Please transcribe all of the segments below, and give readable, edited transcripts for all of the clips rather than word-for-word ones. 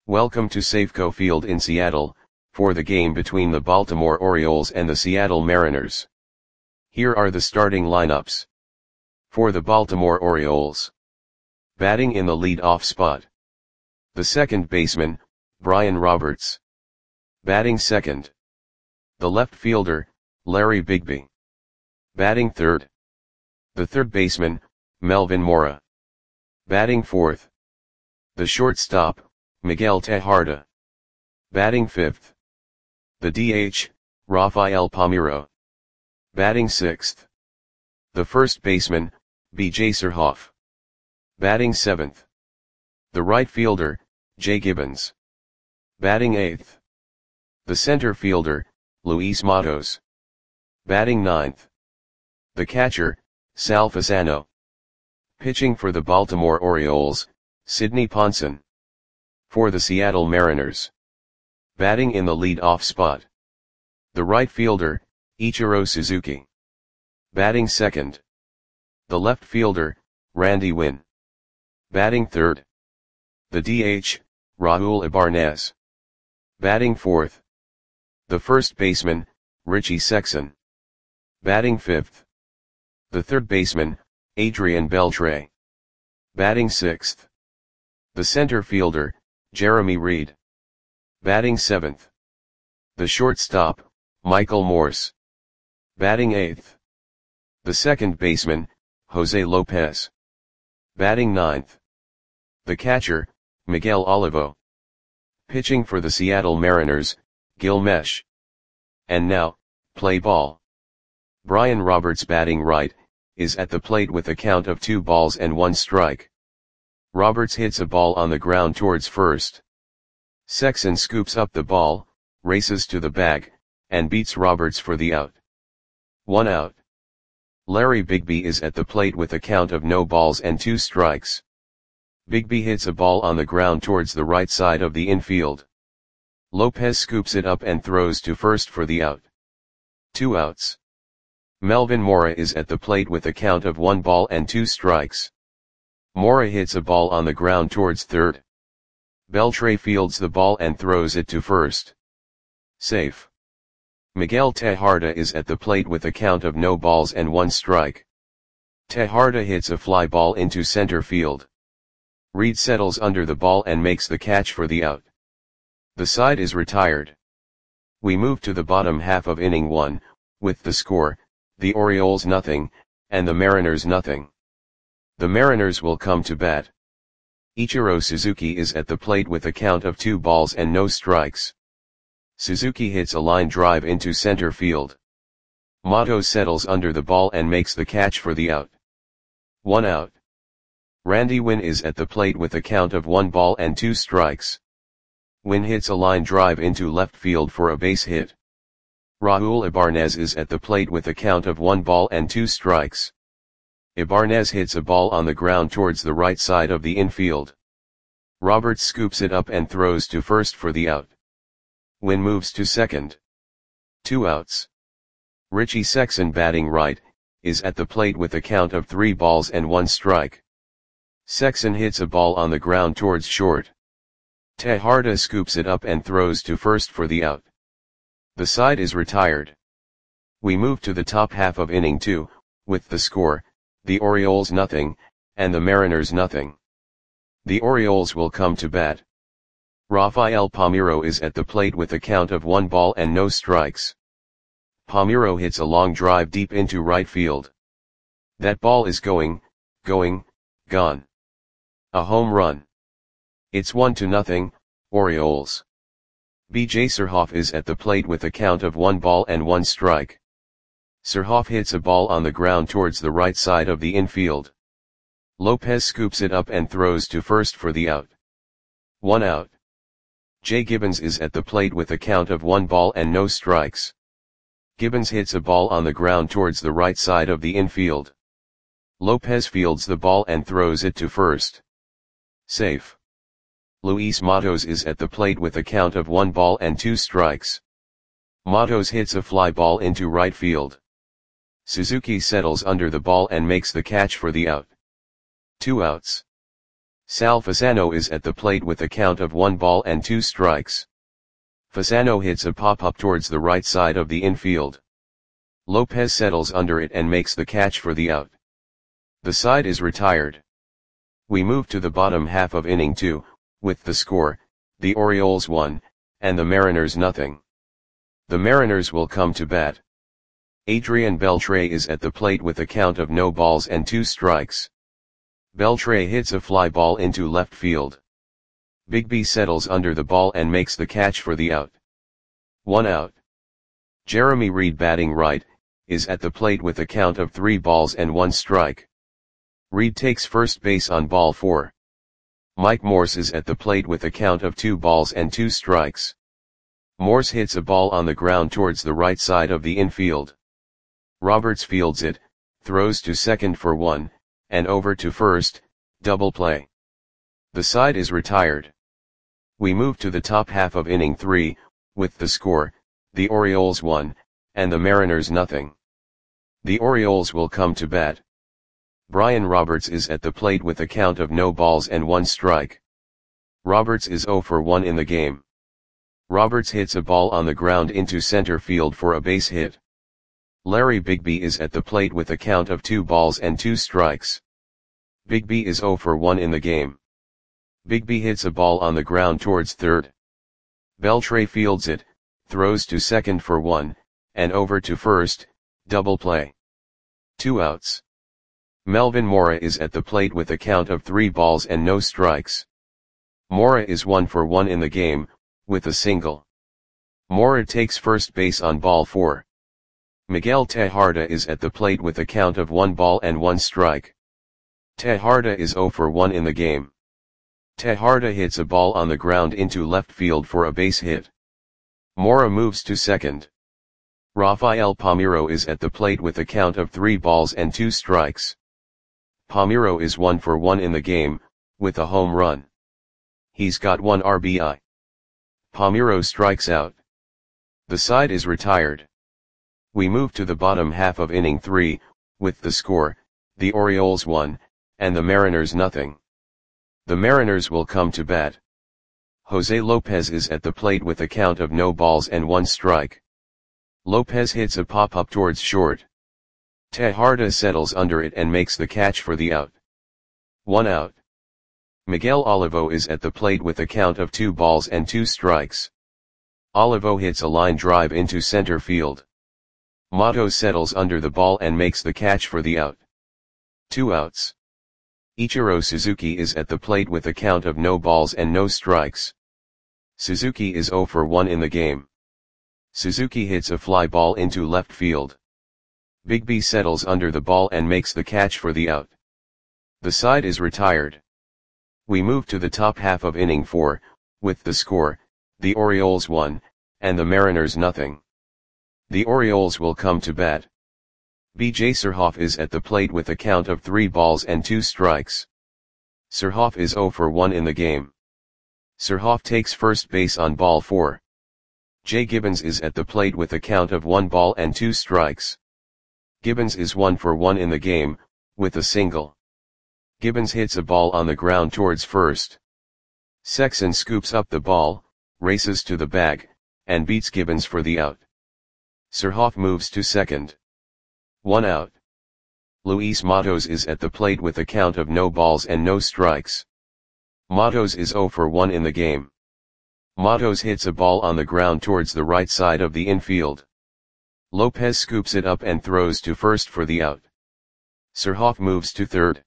Welcome to Safeco Field in Seattle, for the game between the Baltimore Orioles and the Seattle Mariners. Here are the starting lineups. For the Baltimore Orioles. Batting in the lead-off spot. The second baseman, Brian Roberts. Batting second. The left fielder, Larry Bigby. Batting third. The third baseman, Melvin Mora. Batting fourth. The shortstop, Miguel Tejada. Batting fifth. The DH, Rafael Palmeiro. Batting sixth. The first baseman, B.J. Surhoff. Batting seventh. The right fielder, Jay Gibbons. Batting eighth. The center fielder, Luis Matos. Batting ninth. The catcher, Sal Fasano. Pitching for the Baltimore Orioles, Sidney Ponson. For the Seattle Mariners. Batting in the lead-off spot. The right fielder, Ichiro Suzuki. Batting second. The left fielder, Randy Winn. Batting third. The DH, Raul Ibarnez. Batting fourth. The first baseman, Richie Sexson. Batting fifth. The third baseman, Adrian Beltre. Batting sixth. The center fielder, Jeremy Reed. Batting seventh. The shortstop, Michael Morse. Batting eighth. The second baseman, Jose Lopez. Batting ninth. The catcher, Miguel Olivo. Pitching for the Seattle Mariners, Gil Meche. And now, play ball. Brian Roberts batting right, is at the plate with a count of 2 balls and 1 strike. Roberts hits a ball on the ground towards first. Sexson scoops up the ball, races to the bag, and beats Roberts for the out. 1 out. Larry Bigby is at the plate with a count of no balls and 2 strikes. Bigby hits a ball on the ground towards the right side of the infield. Lopez scoops it up and throws to first for the out. 2 outs. Melvin Mora is at the plate with a count of 1 ball and 2 strikes. Mora hits a ball on the ground towards third. Beltre fields the ball and throws it to first. Safe. Miguel Tejada is at the plate with a count of no balls and 1 strike. Tejada hits a fly ball into center field. Reed settles under the ball and makes the catch for the out. The side is retired. We move to the bottom half of inning 1, with the score, the Orioles nothing, and the Mariners nothing. The Mariners will come to bat. Ichiro Suzuki is at the plate with a count of 2 balls and no strikes. Suzuki hits a line drive into center field. Matos settles under the ball and makes the catch for the out. 1 out. Randy Winn is at the plate with a count of 1 ball and 2 strikes. Winn hits a line drive into left field for a base hit. Raul Ibarnez is at the plate with a count of 1 ball and 2 strikes. Ibarnez hits a ball on the ground towards the right side of the infield. Roberts scoops it up and throws to first for the out. Winn moves to second. 2 outs. Richie Sexson batting right, is at the plate with a count of 3 balls and 1 strike. Sexson hits a ball on the ground towards short. Tejada scoops it up and throws to first for the out. The side is retired. We move to the top half of inning 2, with the score, the Orioles nothing, and the Mariners nothing. The Orioles will come to bat. Rafael Palmeiro is at the plate with a count of 1 ball and no strikes. Palmeiro hits a long drive deep into right field. That ball is gone. A home run. It's 1-0, Orioles. B.J. Surhoff is at the plate with a count of 1 ball and 1 strike. Surhoff hits a ball on the ground towards the right side of the infield. Lopez scoops it up and throws to first for the out. 1 out. Jay Gibbons is at the plate with a count of 1 ball and no strikes. Gibbons hits a ball on the ground towards the right side of the infield. Lopez fields the ball and throws it to first. Safe. Luis Matos is at the plate with a count of 1 ball and 2 strikes. Matos hits a fly ball into right field. Suzuki settles under the ball and makes the catch for the out. 2 outs. Sal Fasano is at the plate with a count of 1 ball and 2 strikes. Fasano hits a pop-up towards the right side of the infield. Lopez settles under it and makes the catch for the out. The side is retired. We move to the bottom half of inning 2, with the score, the Orioles 1, and the Mariners nothing. The Mariners will come to bat. Adrian Beltre is at the plate with a count of no balls and 2 strikes. Beltre hits a fly ball into left field. Bigby settles under the ball and makes the catch for the out. 1 out. Jeremy Reed, batting right, is at the plate with a count of 3 balls and 1 strike. Reed takes first base on ball 4. Mike Morse is at the plate with a count of 2 balls and 2 strikes. Morse hits a ball on the ground towards the right side of the infield. Roberts fields it, throws to second for 1, and over to first, double play. The side is retired. We move to the top half of inning 3, with the score, the Orioles 1, and the Mariners nothing. The Orioles will come to bat. Brian Roberts is at the plate with a count of no balls and 1 strike. Roberts is 0 for 1 in the game. Roberts hits a ball on the ground into center field for a base hit. Larry Bigby is at the plate with a count of 2 balls and 2 strikes. Bigby is 0 for 1 in the game. Bigby hits a ball on the ground towards third. Beltre fields it, throws to second for 1, and over to first, double play. 2 outs. Melvin Mora is at the plate with a count of 3 balls and no strikes. Mora is 1 for 1 in the game, with a single. Mora takes first base on ball 4. Miguel Tejada is at the plate with a count of 1 ball and 1 strike. Tejada is 0 for 1 in the game. Tejada hits a ball on the ground into left field for a base hit. Mora moves to second. Rafael Palmeiro is at the plate with a count of 3 balls and 2 strikes. Palmeiro is 1 for 1 in the game, with a home run. He's got 1 RBI. Palmeiro strikes out. The side is retired. We move to the bottom half of inning 3, with the score, the Orioles 1, and the Mariners nothing. The Mariners will come to bat. Jose Lopez is at the plate with a count of no balls and 1 strike. Lopez hits a pop-up towards short. Tejada settles under it and makes the catch for the out. 1 out. Miguel Olivo is at the plate with a count of 2 balls and 2 strikes. Olivo hits a line drive into center field. Mato settles under the ball and makes the catch for the out. 2 outs. Ichiro Suzuki is at the plate with a count of no balls and no strikes. Suzuki is 0 for 1 in the game. Suzuki hits a fly ball into left field. Bigby settles under the ball and makes the catch for the out. The side is retired. We move to the top half of inning 4, with the score, the Orioles 1, and the Mariners nothing. The Orioles will come to bat. B.J. Surhoff is at the plate with a count of 3 balls and 2 strikes. Surhoff is 0 for 1 in the game. Surhoff takes first base on ball 4. Jay Gibbons is at the plate with a count of 1 ball and 2 strikes. Gibbons is 1 for 1 in the game, with a single. Gibbons hits a ball on the ground towards first. Sexson scoops up the ball, races to the bag, and beats Gibbons for the out. Surhoff moves to second. 1 out. Luis Matos is at the plate with a count of no balls and no strikes. Matos is 0 for 1 in the game. Matos hits a ball on the ground towards the right side of the infield. Lopez scoops it up and throws to first for the out. Surhoff moves to third.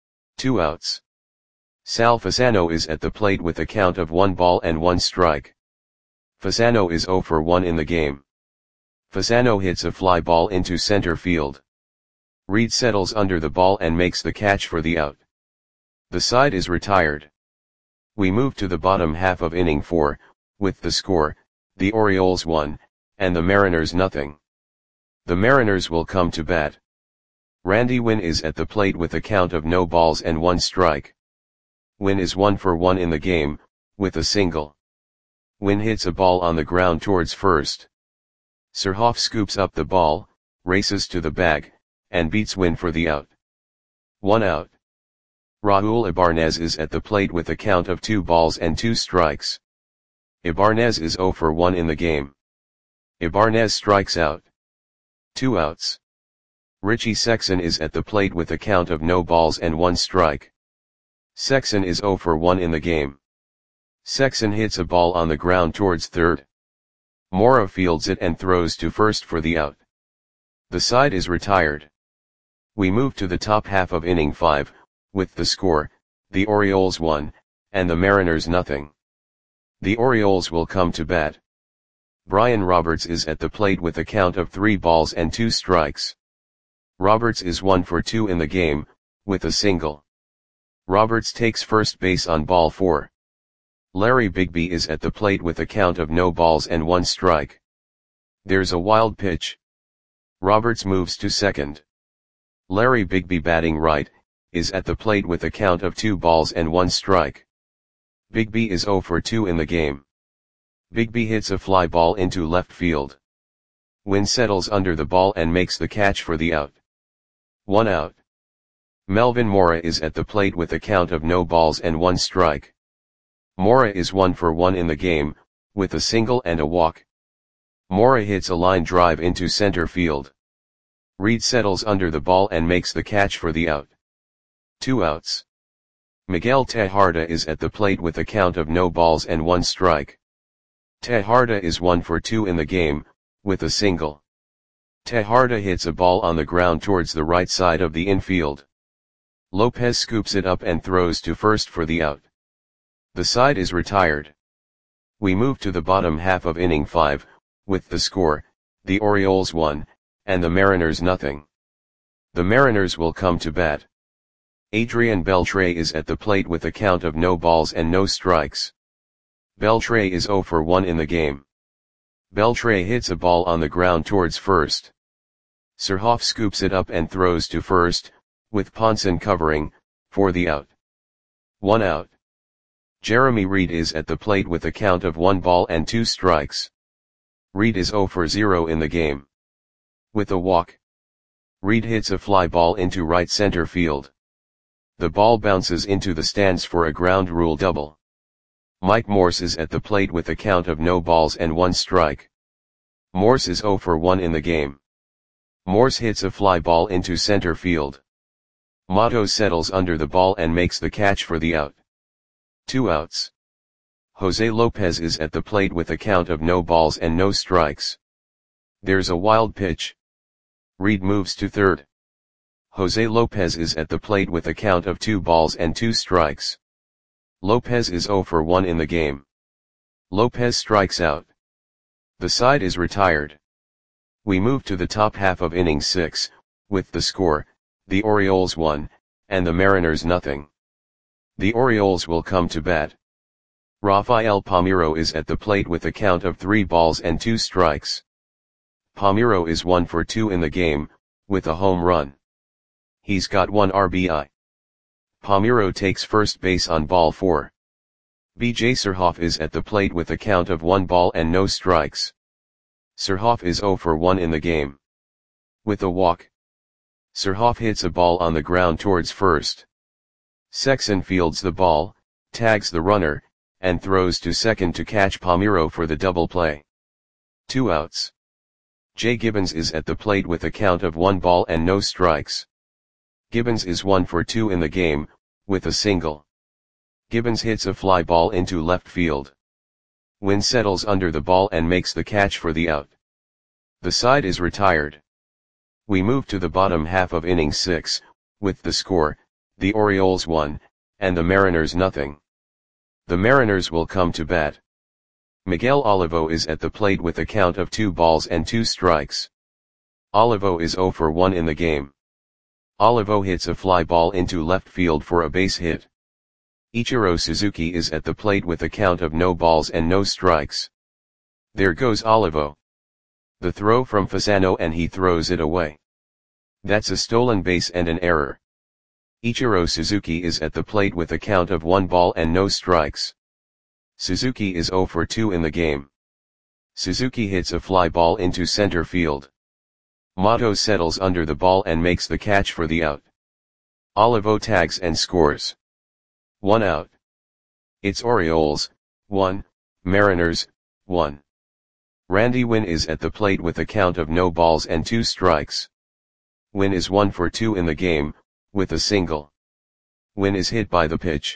2 outs. Sal Fasano is at the plate with a count of 1 ball and 1 strike. Fasano is 0 for 1 in the game. Fasano hits a fly ball into center field. Reed settles under the ball and makes the catch for the out. The side is retired. We move to the bottom half of inning 4, with the score, the Orioles 1, and the Mariners nothing. The Mariners will come to bat. Randy Winn is at the plate with a count of no balls and 1 strike. Winn is 1 for 1 in the game, with a single. Winn hits a ball on the ground towards first. Surhoff scoops up the ball, races to the bag, and beats Winn for the out. 1 out. Raul Ibarnez is at the plate with a count of 2 balls and 2 strikes. Ibarnez is 0 for 1 in the game. Ibarnez strikes out. 2 outs. Richie Sexson is at the plate with a count of no balls and 1 strike. Sexson is 0 for 1 in the game. Sexson hits a ball on the ground towards third. Mora fields it and throws to first for the out. The side is retired. We move to the top half of inning 5, with the score, the Orioles 1, and the Mariners nothing. The Orioles will come to bat. Brian Roberts is at the plate with a count of 3 balls and 2 strikes. Roberts is 1 for 2 in the game, with a single. Roberts takes first base on ball 4. Larry Bigby is at the plate with a count of no balls and 1 strike. There's a wild pitch. Roberts moves to second. Larry Bigby, batting right, is at the plate with a count of 2 balls and 1 strike. Bigby is 0 for 2 in the game. Bigby hits a fly ball into left field. Wynn settles under the ball and makes the catch for the out. 1 out. Melvin Mora is at the plate with a count of no balls and 1 strike. Mora is 1 for 1 in the game, with a single and a walk. Mora hits a line drive into center field. Reed settles under the ball and makes the catch for the out. 2 outs. Miguel Tejada is at the plate with a count of no balls and 1 strike. Tejada is 1 for 2 in the game, with a single. Tejada hits a ball on the ground towards the right side of the infield. Lopez scoops it up and throws to first for the out. The side is retired. We move to the bottom half of inning 5, with the score, the Orioles 1, and the Mariners nothing. The Mariners will come to bat. Adrian Beltre is at the plate with a count of no balls and no strikes. Beltre is 0 for 1 in the game. Beltre hits a ball on the ground towards first. Surhoff scoops it up and throws to first, with Ponson covering, for the out. 1 out. Jeremy Reed is at the plate with a count of 1 ball and 2 strikes. Reed is 0 for 0 in the game. With a walk. Reed hits a fly ball into right center field. The ball bounces into the stands for a ground rule double. Mike Morse is at the plate with a count of no balls and 1 strike. Morse is 0 for 1 in the game. Morse hits a fly ball into center field. Matos settles under the ball and makes the catch for the out. 2 outs. Jose Lopez is at the plate with a count of no balls and no strikes. There's a wild pitch. Reed moves to third. Jose Lopez is at the plate with a count of 2 balls and 2 strikes. Lopez is 0 for 1 in the game. Lopez strikes out. The side is retired. We move to the top half of inning 6, with the score, the Orioles 1, and the Mariners nothing. The Orioles will come to bat. Rafael Palmeiro is at the plate with a count of 3 balls and 2 strikes. Palmeiro is 1 for 2 in the game, with a home run. He's got 1 RBI. Palmeiro takes first base on ball 4. B.J. Surhoff is at the plate with a count of 1 ball and no strikes. Surhoff is 0 for 1 in the game. With a walk. Surhoff hits a ball on the ground towards first. Sexson fields the ball, tags the runner, and throws to second to catch Palmeiro for the double play. 2 outs. Jay Gibbons is at the plate with a count of 1 ball and no strikes. Gibbons is 1 for 2 in the game, with a single. Gibbons hits a fly ball into left field. Wynn settles under the ball and makes the catch for the out. The side is retired. We move to the bottom half of inning 6, with the score, the Orioles 1, and the Mariners nothing. The Mariners will come to bat. Miguel Olivo is at the plate with a count of 2 balls and 2 strikes. Olivo is 0 for 1 in the game. Olivo hits a fly ball into left field for a base hit. Ichiro Suzuki is at the plate with a count of no balls and no strikes. There goes Olivo. The throw from Fasano and he throws it away. That's a stolen base and an error. Ichiro Suzuki is at the plate with a count of 1 ball and no strikes. Suzuki is 0 for 2 in the game. Suzuki hits a fly ball into center field. Matos settles under the ball and makes the catch for the out. Olivo tags and scores. 1 out. It's Orioles, 1, Mariners, 1. Randy Winn is at the plate with a count of no balls and 2 strikes. Winn is 1 for 2 in the game, with a single. Winn is hit by the pitch.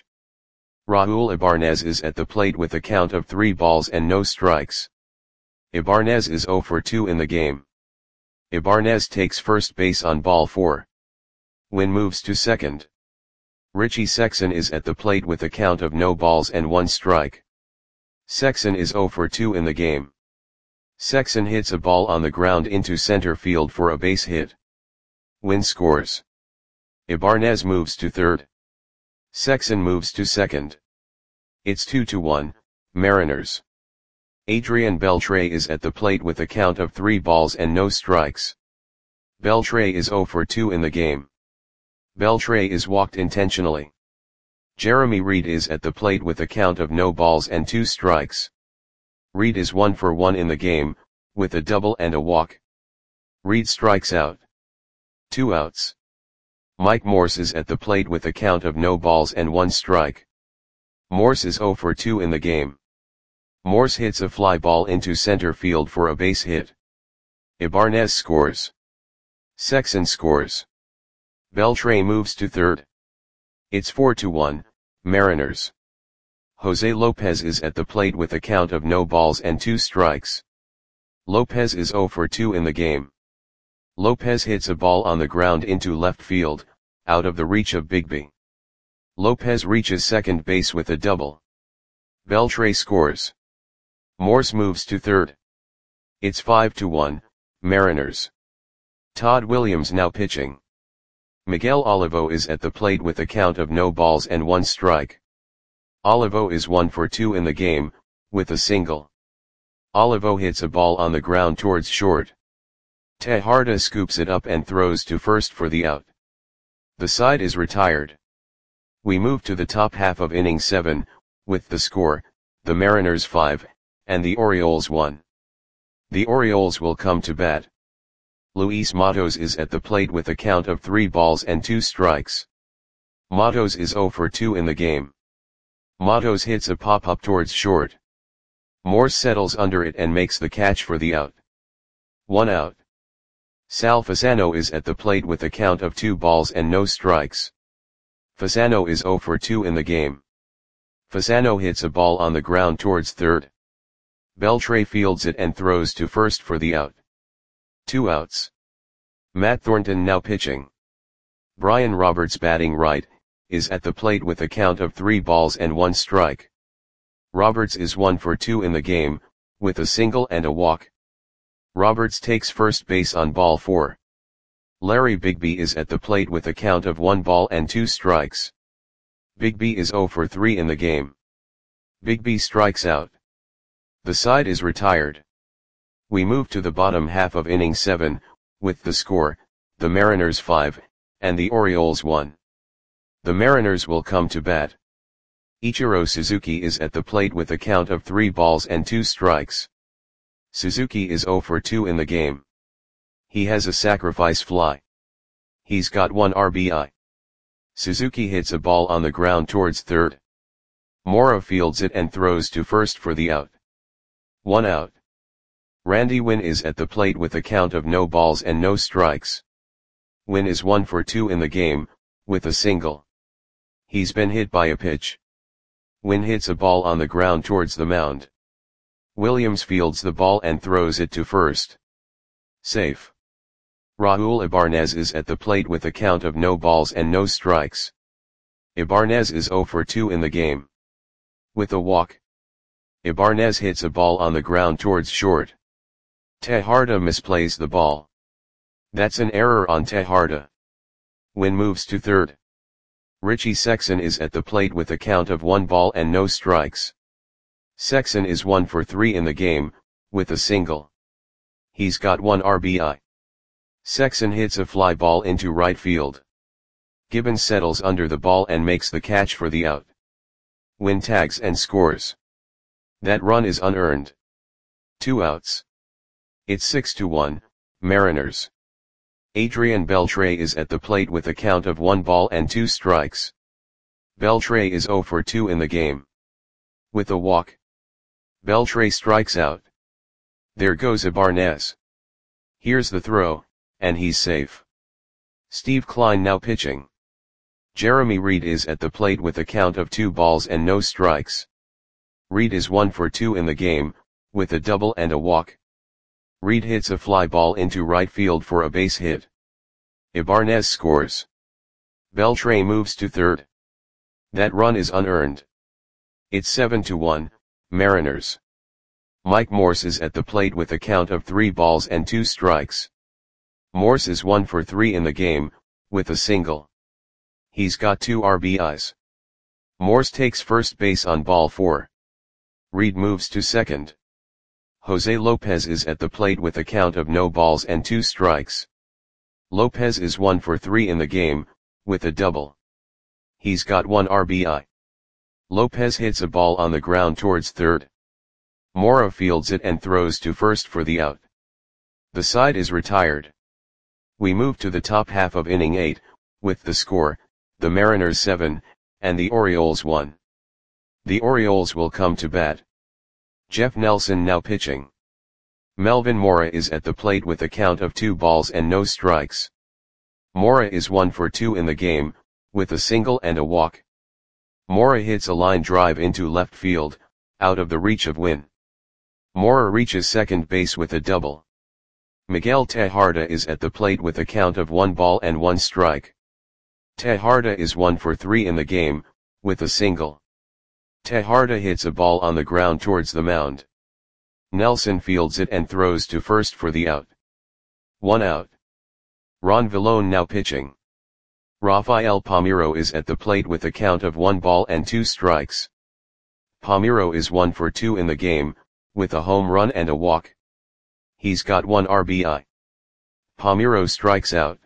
Raul Ibanez is at the plate with a count of 3 balls and no strikes. Ibanez is 0 for 2 in the game. Ibanez takes first base on ball 4. Winn moves to second. Richie Sexson is at the plate with a count of no balls and 1 strike. Sexson is 0 for 2 in the game. Sexson hits a ball on the ground into center field for a base hit. Winn scores. Ibanez moves to third. Sexson moves to second. It's 2-1, Mariners. Adrian Beltre is at the plate with a count of 3 balls and no strikes. Beltre is 0 for 2 in the game. Beltre is walked intentionally. Jeremy Reed is at the plate with a count of no balls and 2 strikes. Reed is 1 for 1 in the game, with a double and a walk. Reed strikes out. 2 outs. Mike Morse is at the plate with a count of no balls and 1 strike. Morse is 0 for 2 in the game. Morse hits a fly ball into center field for a base hit. Ibanez scores. Sexson scores. Beltre moves to third. It's 4-1, Mariners. Jose Lopez is at the plate with a count of no balls and 2 strikes. Lopez is 0 for 2 in the game. Lopez hits a ball on the ground into left field, out of the reach of Bigby. Lopez reaches second base with a double. Beltre scores. Morse moves to third. It's 5-1, Mariners. Todd Williams now pitching. Miguel Olivo is at the plate with a count of no balls and 1 strike. Olivo is 1 for 2 in the game, with a single. Olivo hits a ball on the ground towards short. Tejada scoops it up and throws to first for the out. The side is retired. We move to the top half of inning 7, with the score, the Mariners 5, and the Orioles 1. The Orioles will come to bat. Luis Matos is at the plate with a count of 3 balls and 2 strikes. Matos is 0 for 2 in the game. Matos hits a pop-up towards short. Morse settles under it and makes the catch for the out. 1 out. Sal Fasano is at the plate with a count of 2 balls and no strikes. Fasano is 0 for 2 in the game. Fasano hits a ball on the ground towards third. Beltre fields it and throws to first for the out. 2 outs. Matt Thornton now pitching. Brian Roberts batting right, is at the plate with a count of 3 balls and 1 strike. Roberts is 1 for 2 in the game, with a single and a walk. Roberts takes first base on ball 4. Larry Bigby is at the plate with a count of 1 ball and 2 strikes. Bigby is 0 for 3 in the game. Bigby strikes out. The side is retired. We move to the bottom half of inning 7, with the score, the Mariners 5, and the Orioles 1. The Mariners will come to bat. Ichiro Suzuki is at the plate with a count of 3 balls and 2 strikes. Suzuki is 0 for 2 in the game. He has a sacrifice fly. He's got 1 RBI. Suzuki hits a ball on the ground towards third. Mora fields it and throws to first for the out. 1 out. Randy Winn is at the plate with a count of no balls and no strikes. Winn is 1 for 2 in the game, with a single. He's been hit by a pitch. Winn hits a ball on the ground towards the mound. Williams fields the ball and throws it to first. Safe. Raul Ibanez is at the plate with a count of no balls and no strikes. Ibanez is 0 for 2 in the game. With a walk. Ibanez hits a ball on the ground towards short. Tejada misplays the ball. That's an error on Tejada. Winn moves to third. Richie Sexson is at the plate with a count of 1 ball and no strikes. Sexson is 1 for 3 in the game, with a single. He's got 1 RBI. Sexson hits a fly ball into right field. Gibbons settles under the ball and makes the catch for the out. Winn tags and scores. That run is unearned. 2 outs. It's 6-1, Mariners. Adrian Beltre is at the plate with a count of 1 ball and 2 strikes. Beltre is 0 for 2 in the game. With a walk, Beltre strikes out. There goes Ibanez. Here's the throw, and he's safe. Steve Kline now pitching. Jeremy Reed is at the plate with a count of 2 balls and no strikes. Reed is 1 for 2 in the game, with a double and a walk. Reed hits a fly ball into right field for a base hit. Ibanez scores. Beltre moves to third. That run is unearned. It's 7-1, Mariners. Mike Morse is at the plate with a count of 3 balls and 2 strikes. Morse is 1 for 3 in the game, with a single. He's got 2 RBIs. Morse takes first base on ball 4. Reed moves to second. Jose Lopez is at the plate with a count of no balls and 2 strikes. Lopez is 1 for 3 in the game, with a double. He's got 1 RBI. Lopez hits a ball on the ground towards third. Mora fields it and throws to first for the out. The side is retired. We move to the top half of inning 8, with the score, the Mariners 7, and the Orioles 1. The Orioles will come to bat. Jeff Nelson now pitching. Melvin Mora is at the plate with a count of 2 balls and no strikes. Mora is 1 for 2 in the game, with a single and a walk. Mora hits a line drive into left field, out of the reach of Wynn. Mora reaches second base with a double. Miguel Tejada is at the plate with a count of 1 ball and 1 strike. Tejada is 1 for 3 in the game, with a single. Tejada hits a ball on the ground towards the mound. Nelson fields it and throws to first for the out. 1 out. Ron Villone now pitching. Rafael Palmeiro is at the plate with a count of 1 ball and 2 strikes. Palmeiro is 1 for 2 in the game, with a home run and a walk. He's got 1 RBI. Palmeiro strikes out.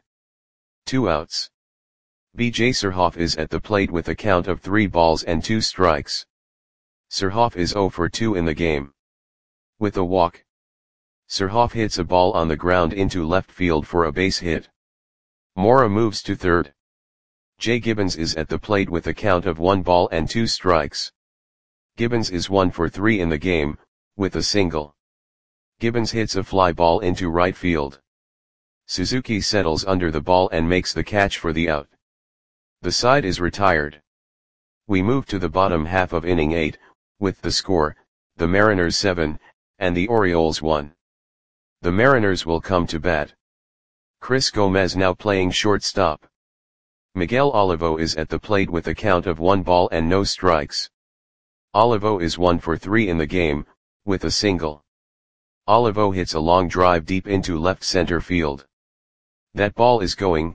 2 outs. B.J. Surhoff is at the plate with a count of 3 balls and 2 strikes. Surhoff is 0 for 2 in the game. With a walk, Surhoff hits a ball on the ground into left field for a base hit. Mora moves to third. Jay Gibbons is at the plate with a count of 1 ball and 2 strikes. Gibbons is 1 for 3 in the game, with a single. Gibbons hits a fly ball into right field. Suzuki settles under the ball and makes the catch for the out. The side is retired. We move to the bottom half of inning 8, with the score, the Mariners 7, and the Orioles 1. The Mariners will come to bat. Chris Gomez now playing shortstop. Miguel Olivo is at the plate with a count of 1 ball and no strikes. Olivo is 1 for 3 in the game, with a single. Olivo hits a long drive deep into left center field. That ball is going,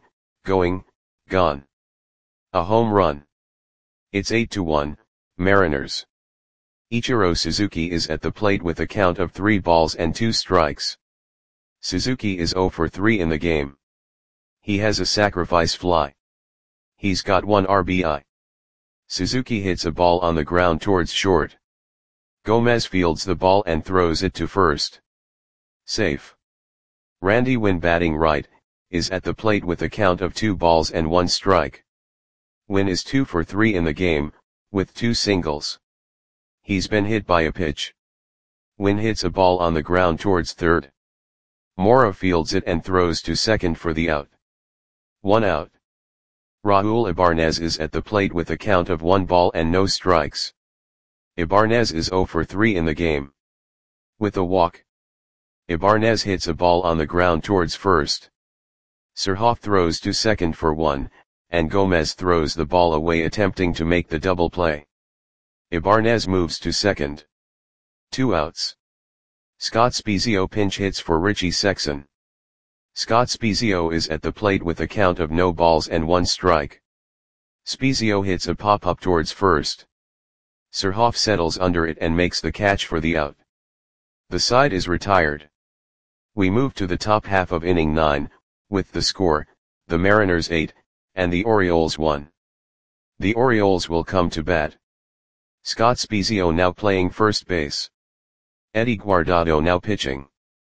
gone. A home run. It's 8-1, Mariners. Ichiro Suzuki is at the plate with a count of 3 balls and 2 strikes. Suzuki is 0 for 3 in the game. He has a sacrifice fly. He's got 1 RBI. Suzuki hits a ball on the ground towards short. Gomez fields the ball and throws it to first. Safe. Randy Wynn batting right, is at the plate with a count of 2 balls and 1 strike. Wynn is 2 for 3 in the game, with 2 singles. He's been hit by a pitch. Wynn hits a ball on the ground towards third. Mora fields it and throws to second for the out. 1 out. Raul Ibanez is at the plate with a count of 1 ball and no strikes. Ibanez is 0 for 3 in the game. With a walk, Ibanez hits a ball on the ground towards first. Surhoff throws to second for 1, and Gomez throws the ball away attempting to make the double play. Ibanez moves to second. 2 outs. Scott Spiezio pinch hits for Richie Sexson. Scott Spiezio is at the plate with a count of no balls and 1 strike. Spiezio hits a pop-up towards first. Surhoff settles under it and makes the catch for the out. The side is retired. We move to the top half of inning 9, with the score, the Mariners 8, and the Orioles 1. The Orioles will come to bat. Scott Spiezio now playing first base. Eddie Guardado now pitching.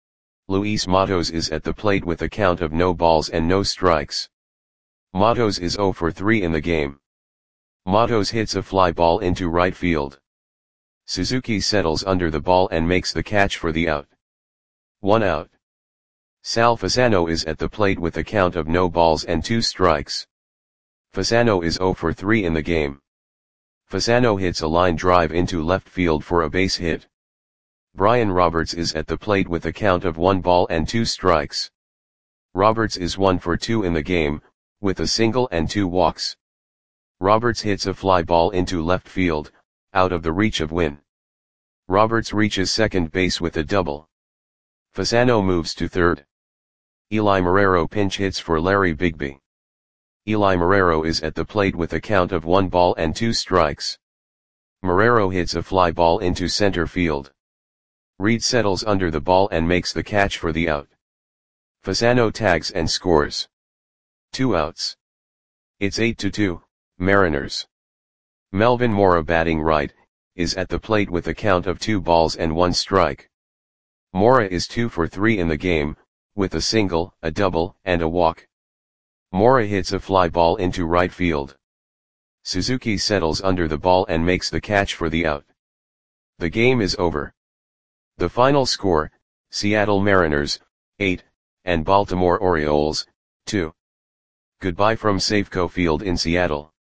Luis Matos is at the plate with a count of no balls and no strikes. Matos is 0 for 3 in the game. Matos hits a fly ball into right field. Suzuki settles under the ball and makes the catch for the out. 1 out. Sal Fasano is at the plate with a count of no balls and 2 strikes. Fasano is 0 for 3 in the game. Fasano hits a line drive into left field for a base hit. Brian Roberts is at the plate with a count of 1 ball and 2 strikes. Roberts is 1 for 2 in the game, with a single and 2 walks. Roberts hits a fly ball into left field, out of the reach of Win. Roberts reaches second base with a double. Fasano moves to third. Eli Marrero pinch hits for Larry Bigby. Eli Marrero is at the plate with a count of 1 ball and 2 strikes. Marrero hits a fly ball into center field. Reed settles under the ball and makes the catch for the out. Fasano tags and scores. 2 outs. It's 8-2, Mariners. Melvin Mora, batting right, is at the plate with a count of 2 balls and 1 strike. Mora is 2 for 3 in the game, with a single, a double, and a walk. Mora hits a fly ball into right field. Suzuki settles under the ball and makes the catch for the out. The game is over. The final score, Seattle Mariners, 8, and Baltimore Orioles, 2. Goodbye from Safeco Field in Seattle.